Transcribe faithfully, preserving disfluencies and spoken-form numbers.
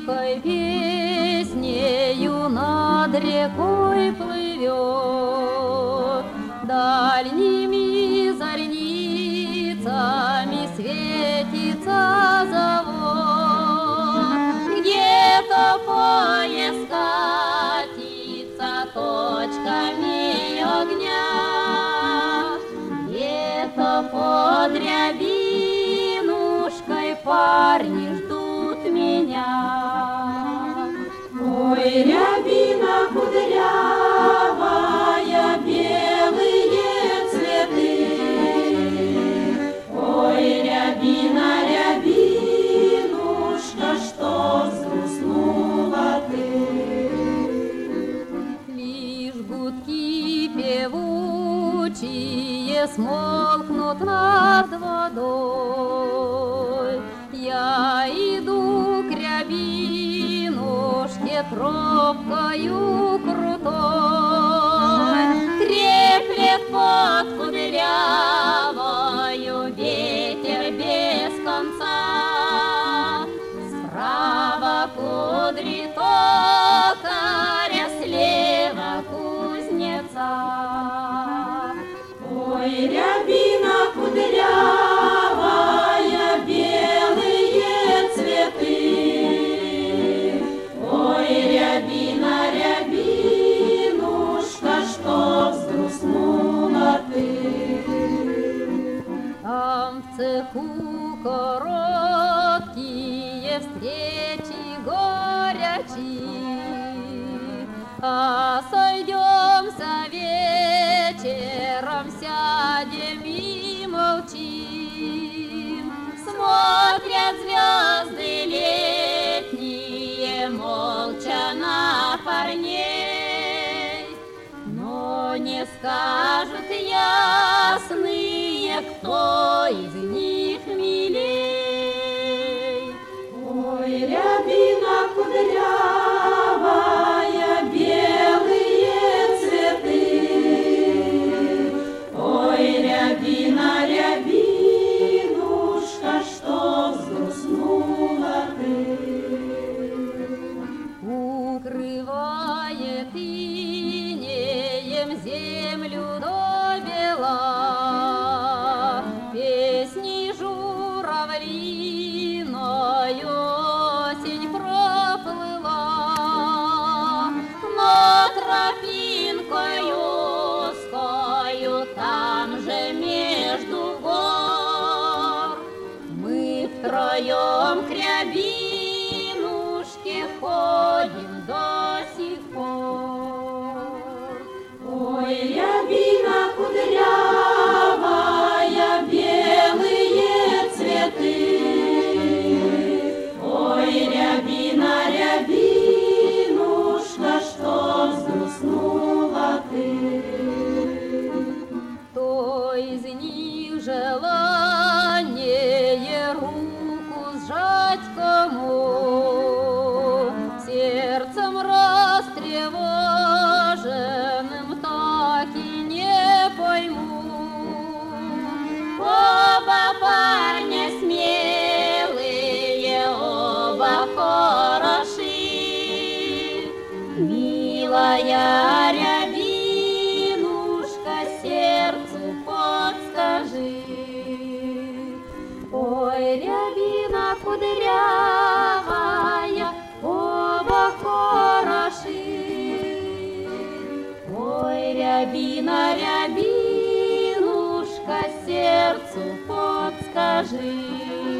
тихой песнею над рекой плывет, дальними зорницами светится завод. Где-то поезд катится точками огня, где-то под рябинушкой парни ждут меня. Ой, рябина кудрявая, белые цветы. Ой, рябина, рябинушка, что взгрустнула ты. Лишь гудки певучие смолкнут над водой. Я иду к рябинушке тропкою крутой, треплет под кудрявою ветер без конца. Справа кудри токаря, слева кузнеца. Ой, рябина кудрявая, белые цветы. Ой, рябина, рябинушка, что взгрустнула ты. Там в цеху короткие встречи горячие, а сойдемся вечером, сядем и молчим. Смотрят звезды летние молча на парней, но не скажут ясные, кто из них милей. Ой, рябина кудрявая, белые цветы. Ой, рябина, рябинушка, что взгрустнула ты. Укрывает инеем землю до бела, песни журавлиною осень проплыла, но тропинкою узкою там же между гор мы втроем к рябинушке ходим до сих пор. Ой, рябина кудрявая, белые цветы. Ой, рябина, рябинушка, что взгрустнула ты. Кто из них желание руку сжать кому, сердцем растревоженным так и не пойму. Оба парня смелые, оба хороши, милая рябинушка, сердцу подскажи. Ой, рябина кудрявая, оба хороши. Ой, рябина, рябинушка, сердцу подскажи.